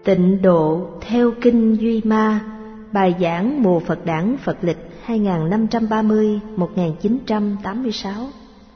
Tịnh độ theo kinh Duy Ma, bài giảng mùa Phật đản Phật lịch 2530-1986.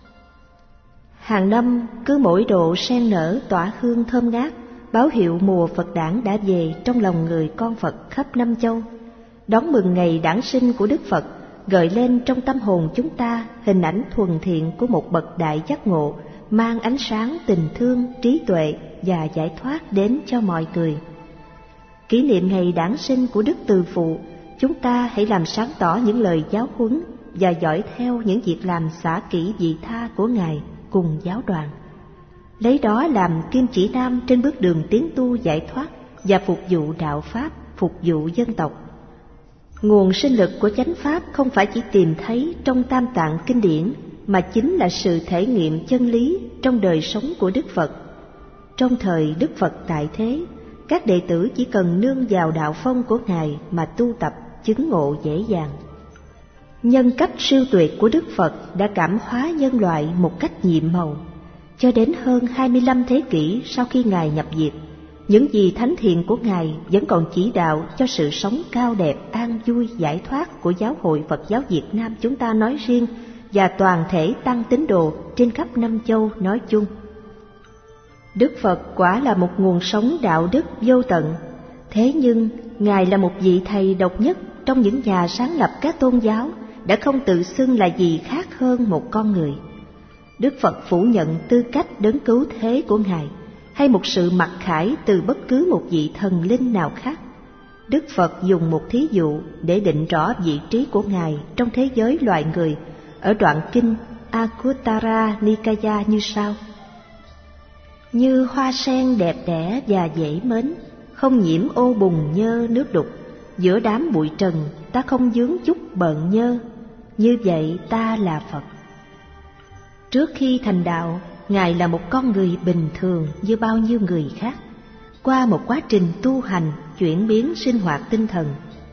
Hàng năm cứ mỗi độ sen nở tỏa hương thơm ngát, báo hiệu mùa Phật đản đã về trong lòng người con Phật khắp năm châu. Đón mừng ngày đản sinh của Đức Phật, gợi lên trong tâm hồn chúng ta hình ảnh thuần thiện của một bậc đại giác ngộ, mang ánh sáng tình thương, trí tuệ và giải thoát đến cho mọi người. Kỷ niệm ngày đản sinh của Đức Từ Phụ, chúng ta hãy làm sáng tỏ những lời giáo huấn và dõi theo những việc làm xả kỷ vị tha của Ngài cùng giáo đoàn. Lấy đó làm kim chỉ nam trên bước đường tiến tu giải thoát và phục vụ đạo Pháp, phục vụ dân tộc. Nguồn sinh lực của chánh Pháp không phải chỉ tìm thấy trong Tam Tạng kinh điển, mà chính là sự thể nghiệm chân lý trong đời sống của Đức Phật. Trong thời Đức Phật tại thế, các đệ tử chỉ cần nương vào đạo phong của Ngài mà tu tập chứng ngộ dễ dàng. Nhân cách siêu tuyệt của Đức Phật đã cảm hóa nhân loại một cách nhiệm màu. Cho đến hơn 25 thế kỷ sau khi Ngài nhập diệt, những gì thánh thiện của Ngài vẫn còn chỉ đạo cho sự sống cao đẹp, an vui, giải thoát của Giáo hội Phật giáo Việt Nam chúng ta nói riêng và toàn thể tăng tín đồ trên khắp năm châu nói chung. Đức Phật quả là một nguồn sống đạo đức vô tận, thế nhưng Ngài là một vị thầy độc nhất trong những nhà sáng lập các tôn giáo, đã không tự xưng là gì khác hơn một con người. Đức Phật phủ nhận tư cách đấng cứu thế của Ngài, hay một sự mặc khải từ bất cứ một vị thần linh nào khác. Đức Phật dùng một thí dụ để định rõ vị trí của Ngài trong thế giới loài người ở đoạn kinh Anguttara Nikaya như sau: như hoa sen đẹp đẽ và dễ mến, không nhiễm ô bùn nhơ nước đục, giữa đám bụi trần ta không vướng chút bợn nhơ, như vậy ta là Phật. Trước khi thành đạo, Ngài là một con người bình thường như bao nhiêu người khác, qua một quá trình tu hành, chuyển biến sinh hoạt tinh thần.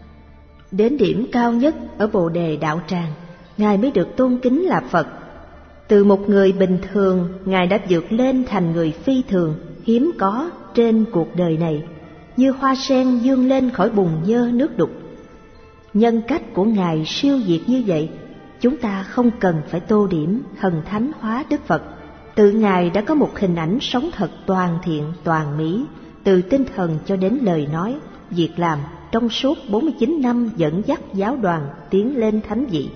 Đến điểm cao nhất ở Bồ Đề Đạo Tràng, Ngài mới được tôn kính là Phật. Từ một người bình thường, Ngài đã vượt lên thành người phi thường, hiếm có trên cuộc đời này, như hoa sen vươn lên khỏi bùn nhơ nước đục. Nhân cách của Ngài siêu việt như vậy, chúng ta không cần phải tô điểm thần thánh hóa Đức Phật. Tự Ngài đã có một hình ảnh sống thật toàn thiện, toàn mỹ, từ tinh thần cho đến lời nói, việc làm trong suốt 49 năm dẫn dắt giáo đoàn tiến lên thánh vị.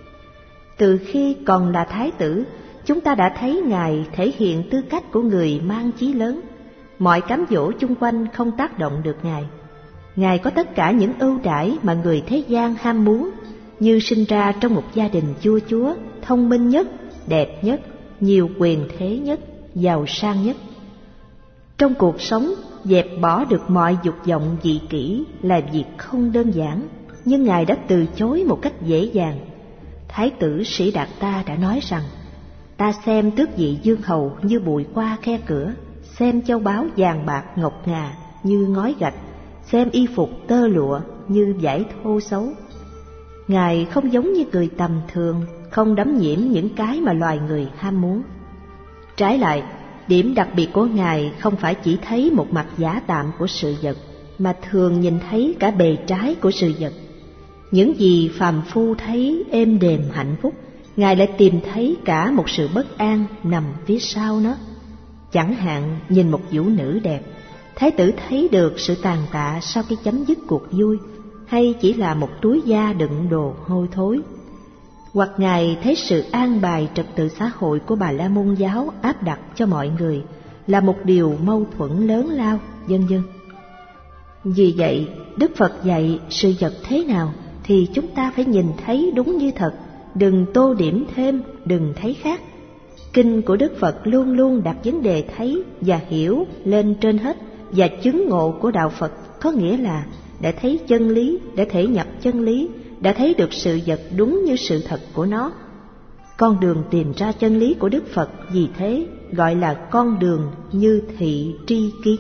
Từ khi còn là thái tử, chúng ta đã thấy Ngài thể hiện tư cách của người mang chí lớn. Mọi cám dỗ chung quanh không tác động được Ngài. Ngài có tất cả những ưu đãi mà người thế gian ham muốn, như sinh ra trong một gia đình vua chúa, thông minh nhất, đẹp nhất, nhiều quyền thế nhất, giàu sang nhất. Trong cuộc sống, dẹp bỏ được mọi dục vọng dị kỷ là việc không đơn giản, nhưng Ngài đã từ chối một cách dễ dàng. Thái tử Sĩ Đạt Ta đã nói rằng: ta xem tước vị dương hầu như bụi qua khe cửa, xem châu báu vàng bạc ngọc ngà như ngói gạch, xem y phục tơ lụa như vải thô xấu. Ngài không giống như người tầm thường, không đắm nhiễm những cái mà loài người ham muốn. Trái lại, điểm đặc biệt của Ngài không phải chỉ thấy một mặt giả tạm của sự vật, mà thường nhìn thấy cả bề trái của sự vật. Những gì phàm phu thấy êm đềm hạnh phúc, Ngài lại tìm thấy cả một sự bất an nằm phía sau nó. Chẳng hạn nhìn một vũ nữ đẹp, thái tử thấy được sự tàn tạ sau khi chấm dứt cuộc vui, hay chỉ là một túi da đựng đồ hôi thối. Hoặc Ngài thấy sự an bài trật tự xã hội của Bà La Môn giáo áp đặt cho mọi người là một điều mâu thuẫn lớn lao, vân vân. Vì vậy, Đức Phật dạy sự vật thế nào thì chúng ta phải nhìn thấy đúng như thật, đừng tô điểm thêm, đừng thấy khác. Kinh của Đức Phật luôn luôn đặt vấn đề thấy và hiểu lên trên hết, và chứng ngộ của đạo Phật có nghĩa là đã thấy chân lý, đã thể nhập chân lý, đã thấy được sự vật đúng như sự thật của nó. Con đường tìm ra chân lý của Đức Phật vì thế gọi là con đường như thị tri kiến.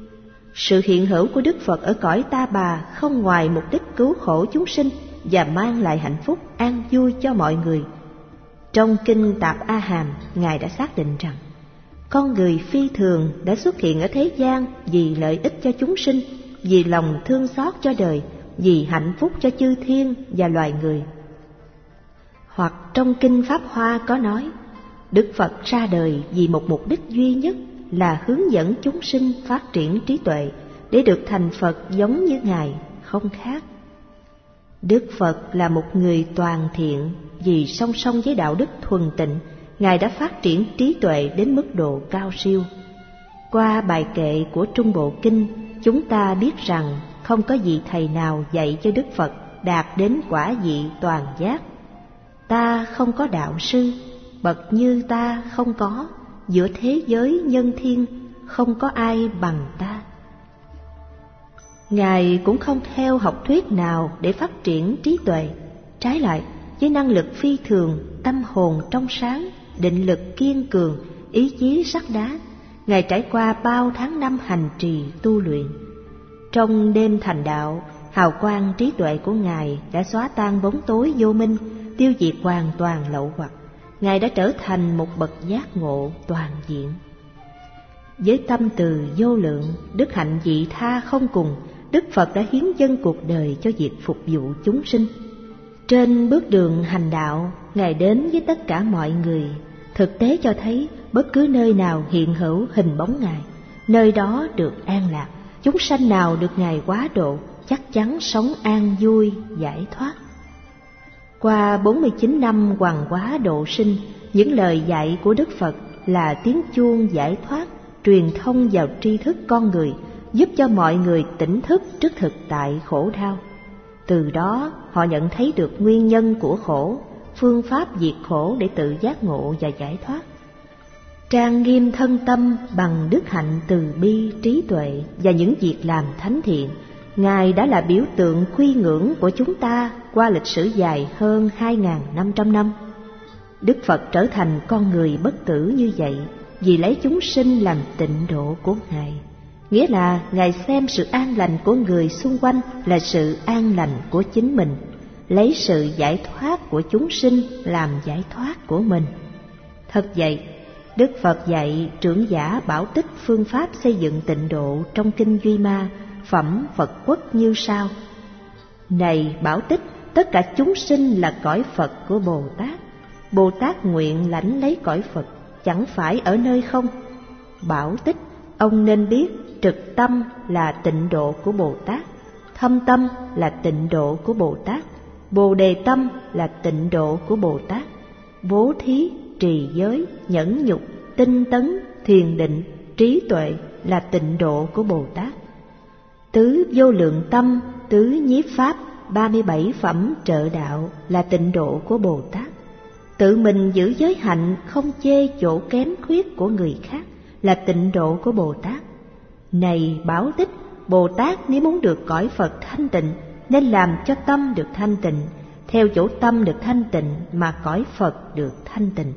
Sự hiện hữu của Đức Phật ở cõi Ta Bà không ngoài mục đích cứu khổ chúng sinh và mang lại hạnh phúc an vui cho mọi người. Trong kinh Tạp A Hàm, Ngài đã xác định rằng con người phi thường đã xuất hiện ở thế gian vì lợi ích cho chúng sinh, vì lòng thương xót cho đời, vì hạnh phúc cho chư thiên và loài người. Hoặc trong Kinh Pháp Hoa có nói, Đức Phật ra đời vì một mục đích duy nhất là hướng dẫn chúng sinh phát triển trí tuệ để được thành Phật giống như Ngài, không khác. Đức Phật là một người toàn thiện, vì song song với đạo đức thuần tịnh, Ngài đã phát triển trí tuệ đến mức độ cao siêu. Qua bài kệ của Trung Bộ Kinh, chúng ta biết rằng không có vị thầy nào dạy cho Đức Phật đạt đến quả vị toàn giác. Ta không có đạo sư, bậc như ta không có, giữa thế giới nhân thiên không có ai bằng ta. Ngài cũng không theo học thuyết nào để phát triển trí tuệ. Trái lại, với năng lực phi thường, tâm hồn trong sáng, định lực kiên cường, ý chí sắt đá, Ngài trải qua bao tháng năm hành trì tu luyện. Trong đêm thành đạo, hào quang trí tuệ của Ngài đã xóa tan bóng tối vô minh, tiêu diệt hoàn toàn lậu hoặc. Ngài đã trở thành một bậc giác ngộ toàn diện. Với tâm từ vô lượng, đức hạnh vị tha không cùng, Đức Phật đã hiến dâng cuộc đời cho việc phục vụ chúng sinh. Trên bước đường hành đạo, Ngài đến với tất cả mọi người. Thực tế cho thấy bất cứ nơi nào hiện hữu hình bóng Ngài, nơi đó được an lạc. Chúng sanh nào được Ngài quá độ chắc chắn sống an vui, giải thoát. Qua 49 năm hoằng hóa độ sinh, những lời dạy của Đức Phật là tiếng chuông giải thoát, truyền thông vào tri thức con người, giúp cho mọi người tỉnh thức trước thực tại khổ đau. Từ đó họ nhận thấy được nguyên nhân của khổ, phương pháp diệt khổ để tự giác ngộ và giải thoát. Trang nghiêm thân tâm bằng đức hạnh từ bi, trí tuệ và những việc làm thánh thiện, Ngài đã là biểu tượng quy ngưỡng của chúng ta qua lịch sử dài hơn 2.500 năm. Đức Phật trở thành con người bất tử như vậy vì lấy chúng sinh làm tịnh độ của Ngài. Nghĩa là Ngài xem sự an lành của người xung quanh là sự an lành của chính mình, lấy sự giải thoát của chúng sinh làm giải thoát của mình. Thật vậy, Đức Phật dạy trưởng giả Bảo Tích phương pháp xây dựng tịnh độ trong Kinh Duy Ma, phẩm Phật Quốc như sau. Này Bảo Tích, tất cả chúng sinh là cõi Phật của Bồ Tát. Bồ Tát nguyện lãnh lấy cõi Phật, chẳng phải ở nơi không. Bảo Tích, ông nên biết trực tâm là tịnh độ của Bồ Tát, thâm tâm là tịnh độ của Bồ Tát, bồ đề tâm là tịnh độ của Bồ Tát, bố thí, trì giới, nhẫn nhục, tinh tấn, thiền định, trí tuệ là tịnh độ của Bồ Tát. Tứ vô lượng tâm, tứ nhiếp pháp, 37 phẩm trợ đạo là tịnh độ của Bồ Tát. Tự mình giữ giới hạnh, không chê chỗ kém khuyết của người khác là tịnh độ của Bồ Tát. Này Bảo Tích, Bồ Tát nếu muốn được cõi Phật thanh tịnh nên làm cho tâm được thanh tịnh, theo chỗ tâm được thanh tịnh mà cõi Phật được thanh tịnh.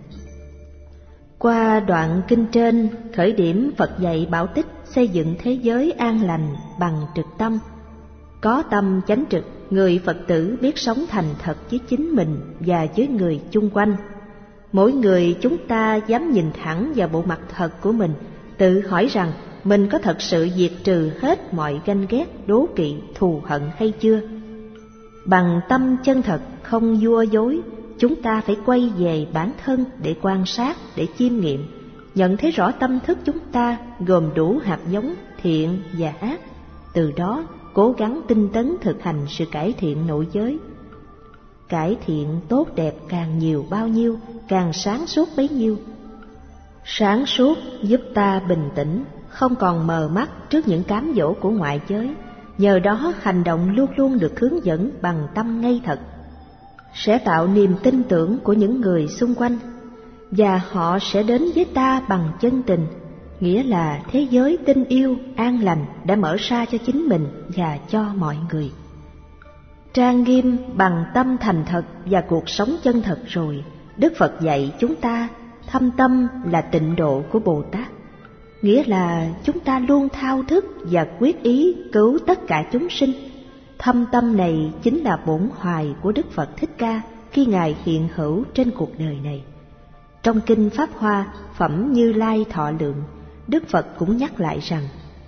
Qua đoạn kinh trên, khởi điểm Phật dạy Bảo Tích xây dựng thế giới an lành bằng trực tâm. Có tâm chánh trực, người Phật tử biết sống thành thật với chính mình và với người chung quanh. Mỗi người chúng ta dám nhìn thẳng vào bộ mặt thật của mình, tự hỏi rằng mình có thật sự diệt trừ hết mọi ganh ghét, đố kỵ, thù hận hay chưa. Bằng tâm chân thật, không vua dối, chúng ta phải quay về bản thân để quan sát, để chiêm nghiệm, nhận thấy rõ tâm thức chúng ta gồm đủ hạt giống thiện và ác. Từ đó cố gắng tinh tấn thực hành sự cải thiện nội giới. Cải thiện tốt đẹp càng nhiều bao nhiêu, càng sáng suốt bấy nhiêu. Sáng suốt giúp ta bình tĩnh, không còn mờ mắt trước những cám dỗ của ngoại giới. Nhờ đó hành động luôn luôn được hướng dẫn bằng tâm ngay thật, sẽ tạo niềm tin tưởng của những người xung quanh, và họ sẽ đến với ta bằng chân tình, nghĩa là thế giới tình yêu, an lành đã mở ra cho chính mình và cho mọi người. Trang nghiêm bằng tâm thành thật và cuộc sống chân thật rồi, Đức Phật dạy chúng ta thâm tâm là tịnh độ của Bồ Tát, nghĩa là chúng ta luôn thao thức và quyết ý cứu tất cả chúng sinh. Thâm tâm này chính là bổn hoài của Đức Phật Thích Ca khi Ngài hiện hữu trên cuộc đời này. Trong kinh Pháp Hoa, phẩm Như Lai Thọ Lượng, Đức Phật cũng nhắc lại rằng: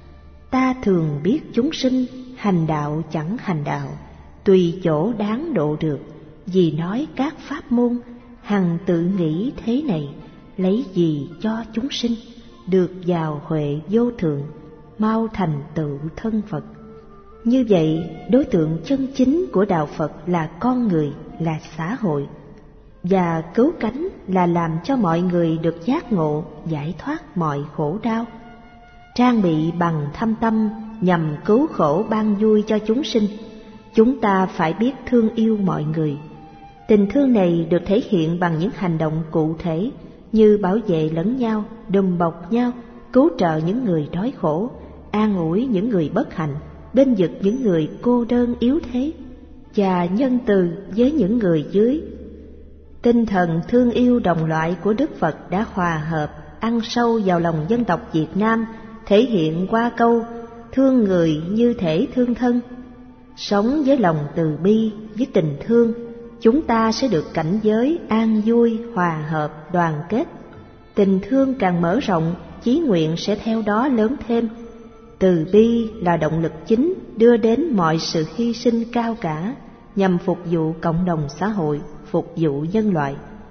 ta thường biết chúng sinh hành đạo chẳng hành đạo, tùy chỗ đáng độ được, vì nói các pháp môn, hằng tự nghĩ thế này, lấy gì cho chúng sinh, được vào huệ vô thượng, mau thành tựu thân Phật. Như vậy, đối tượng chân chính của đạo Phật là con người, là xã hội, và cứu cánh là làm cho mọi người được giác ngộ, giải thoát mọi khổ đau. Trang bị bằng thâm tâm nhằm cứu khổ ban vui cho chúng sinh, chúng ta phải biết thương yêu mọi người. Tình thương này được thể hiện bằng những hành động cụ thể như bảo vệ lẫn nhau, đùm bọc nhau, cứu trợ những người đói khổ, an ủi những người bất hạnh, bênh vực những người cô đơn yếu thế, và nhân từ với những người dưới. Tinh thần thương yêu đồng loại của Đức Phật đã hòa hợp, ăn sâu vào lòng dân tộc Việt Nam, thể hiện qua câu thương người như thể thương thân. Sống với lòng từ bi, với tình thương, chúng ta sẽ được cảnh giới an vui, hòa hợp, đoàn kết. Tình thương càng mở rộng, chí nguyện sẽ theo đó lớn thêm. Từ bi là động lực chính đưa đến mọi sự hy sinh cao cả nhằm phục vụ cộng đồng xã hội, phục vụ nhân loại.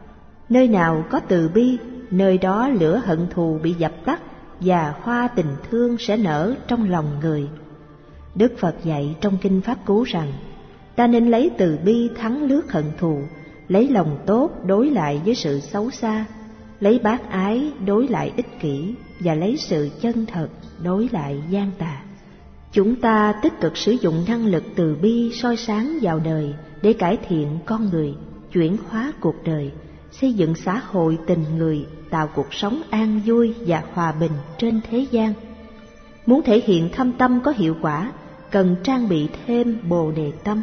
Nơi nào có từ bi, nơi đó lửa hận thù bị dập tắt và hoa tình thương sẽ nở trong lòng người. Đức Phật dạy trong kinh Pháp Cú rằng: ta nên lấy từ bi thắng lướt hận thù, lấy lòng tốt đối lại với sự xấu xa, lấy bác ái đối lại ích kỷ, và lấy sự chân thật đối lại gian tà. Chúng ta tích cực sử dụng năng lực từ bi soi sáng vào đời để cải thiện con người, chuyển hóa cuộc đời, xây dựng xã hội tình người, tạo cuộc sống an vui và hòa bình trên thế gian. Muốn thể hiện thâm tâm có hiệu quả, cần trang bị thêm Bồ Đề Tâm.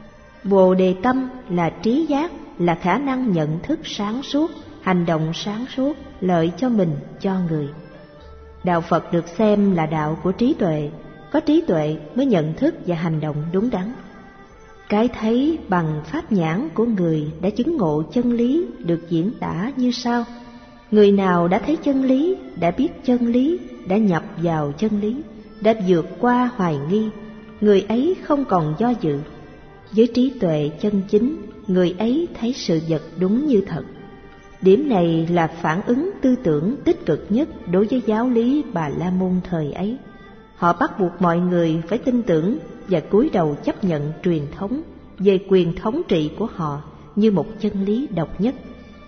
Bồ Đề Tâm là trí giác, là khả năng nhận thức sáng suốt, hành động sáng suốt, lợi cho mình, cho người. Đạo Phật được xem là đạo của trí tuệ, có trí tuệ mới nhận thức và hành động đúng đắn. Cái thấy bằng pháp nhãn của người đã chứng ngộ chân lý được diễn tả như sau: người nào đã thấy chân lý, đã biết chân lý, đã nhập vào chân lý, đã vượt qua hoài nghi, người ấy không còn do dự. Với trí tuệ chân chính, người ấy thấy sự vật đúng như thật. Điểm này là phản ứng tư tưởng tích cực nhất đối với giáo lý Bà La Môn thời ấy. Họ bắt buộc mọi người phải tin tưởng và cúi đầu chấp nhận truyền thống về quyền thống trị của họ như một chân lý độc nhất.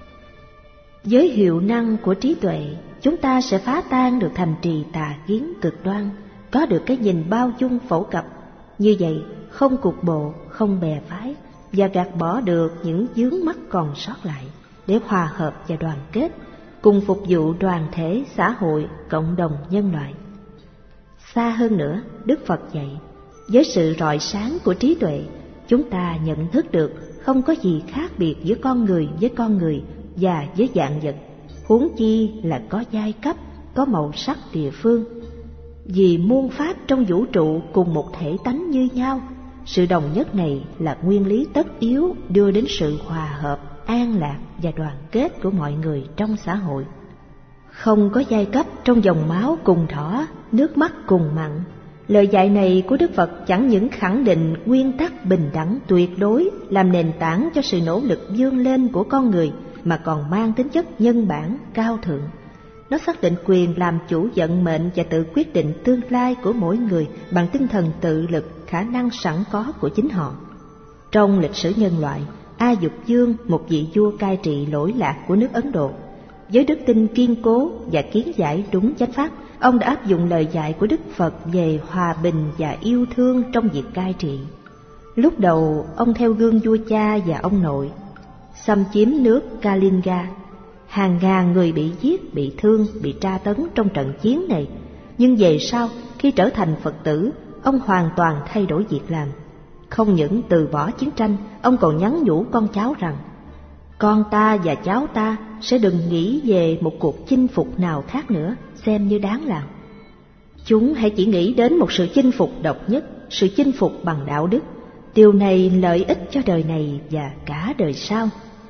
Với hiệu năng của trí tuệ, chúng ta sẽ phá tan được thành trì tà kiến cực đoan, có được cái nhìn bao dung phổ cập. Như vậy, không cục bộ, không bè phái, và gạt bỏ được những vướng mắc còn sót lại, để hòa hợp và đoàn kết, cùng phục vụ đoàn thể, xã hội, cộng đồng nhân loại. Xa hơn nữa, Đức Phật dạy, với sự rọi sáng của trí tuệ, chúng ta nhận thức được không có gì khác biệt giữa con người với con người và với vạn vật, huống chi là có giai cấp, có màu sắc địa phương. Vì muôn pháp trong vũ trụ cùng một thể tánh như nhau, sự đồng nhất này là nguyên lý tất yếu đưa đến sự hòa hợp, an lạc và đoàn kết của mọi người trong xã hội. Không có giai cấp trong dòng máu cùng đỏ, nước mắt cùng mặn. Lời dạy này của Đức Phật chẳng những khẳng định nguyên tắc bình đẳng tuyệt đối làm nền tảng cho sự nỗ lực vươn lên của con người, mà còn mang tính chất nhân bản, cao thượng. Nó xác định quyền làm chủ vận mệnh và tự quyết định tương lai của mỗi người bằng tinh thần tự lực, khả năng sẵn có của chính họ. Trong lịch sử nhân loại, A Dục Dương, một vị vua cai trị lỗi lạc của nước Ấn Độ, với đức tin kiên cố và kiến giải đúng chánh pháp, ông đã áp dụng lời dạy của Đức Phật về hòa bình và yêu thương trong việc cai trị. Lúc đầu, ông theo gương vua cha và ông nội, xâm chiếm nước Kalinga. Hàng ngàn người bị giết, bị thương, bị tra tấn trong trận chiến này. Nhưng về sau, khi trở thành Phật tử, ông hoàn toàn thay đổi việc làm. Không những từ bỏ chiến tranh, ông còn nhắn nhủ con cháu rằng: con ta và cháu ta sẽ đừng nghĩ về một cuộc chinh phục nào khác nữa, xem như đáng làm. Chúng hãy chỉ nghĩ đến một sự chinh phục độc nhất, sự chinh phục bằng đạo đức. Điều này lợi ích cho đời này và cả đời sau.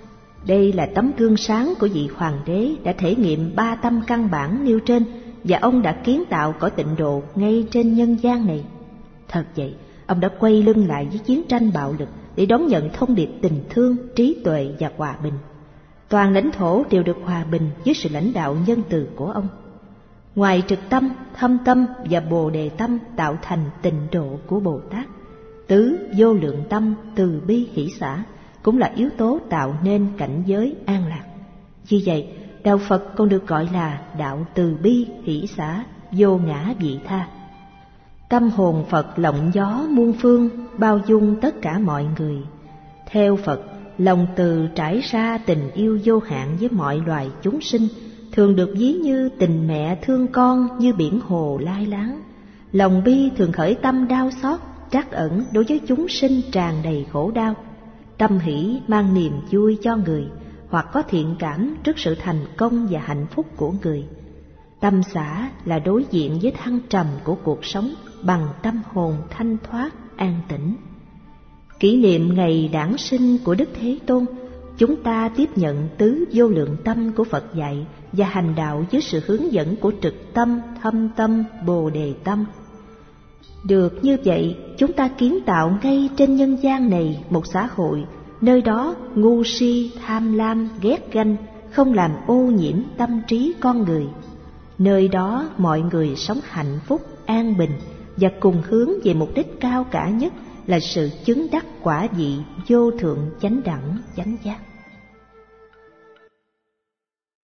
Đây là tấm gương sáng của vị hoàng đế đã thể nghiệm 3 tâm căn bản nêu trên, và ông đã kiến tạo cõi tịnh độ ngay trên nhân gian này. Thật vậy, ông đã quay lưng lại với chiến tranh bạo lực để đón nhận thông điệp tình thương, trí tuệ và hòa bình. Toàn lãnh thổ đều được hòa bình dưới sự lãnh đạo nhân từ của ông. Ngoài trực tâm, thâm tâm và bồ đề tâm tạo thành tịnh độ của Bồ Tát, tứ vô lượng tâm từ bi hỷ xả cũng là yếu tố tạo nên cảnh giới an lạc. Vì vậy, đạo Phật còn được gọi là đạo từ bi hỷ xả vô ngã vị tha. Tâm hồn Phật lộng gió muôn phương, bao dung tất cả mọi người. Theo Phật, lòng từ trải ra tình yêu vô hạn với mọi loài chúng sinh, thường được ví như tình mẹ thương con như biển hồ lai láng. Lòng bi thường khởi tâm đau xót, trắc ẩn đối với chúng sinh tràn đầy khổ đau. Tâm hỷ mang niềm vui cho người, hoặc có thiện cảm trước sự thành công và hạnh phúc của người. Tâm xả là đối diện với thăng trầm của cuộc sống bằng tâm hồn thanh thoát, an tĩnh. Kỷ niệm ngày đản sinh của Đức Thế Tôn, chúng ta tiếp nhận tứ vô lượng tâm của Phật dạy và hành đạo dưới sự hướng dẫn của trực tâm, thâm tâm, bồ đề tâm. Được như vậy, chúng ta kiến tạo ngay trên nhân gian này một xã hội, nơi đó ngu si, tham lam, ghét ganh không làm ô nhiễm tâm trí con người. Nơi đó mọi người sống hạnh phúc, an bình và cùng hướng về mục đích cao cả nhất là sự chứng đắc quả vị vô thượng chánh đẳng chánh giác.